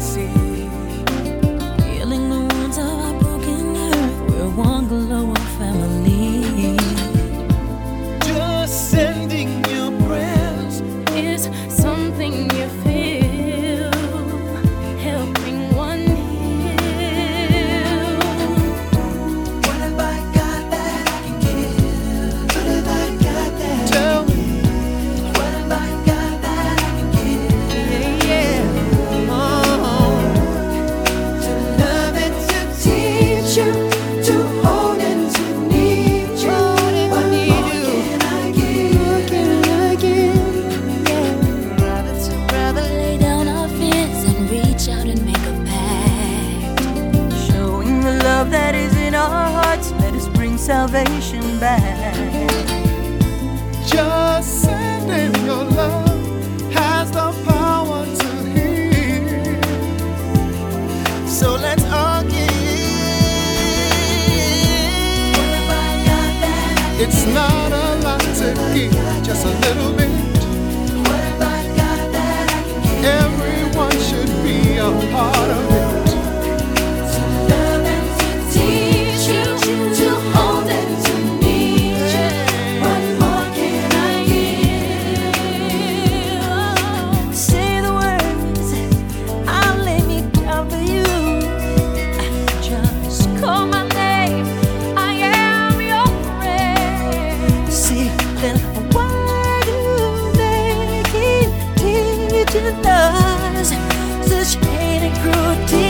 see. Healing the wounds of our broken earth. We're one global family. Just sending you prayers is something you feel, helping one heal. What have I got that I can give? What have I got that? Tell me. What have I got that I can give? Yeah. Oh. To love and to teach you, to hold and to need you. What more can I give? Rather lay down our fears and reach out and make a pact, showing the love that is in our hearts. Let us bring salvation back. Just sending your love has the power to heal. So let's all give. What have I got that I can It's not a lot to give, just a little bit. What have I got that I can give? Everyone should be a part of it. To love and to teach you, to hold and to need you. What more can I give? Say the words, I'll lay me down for you. Just call my name, I am your friend. See, then why do they keep teaching us such hate and cruelty?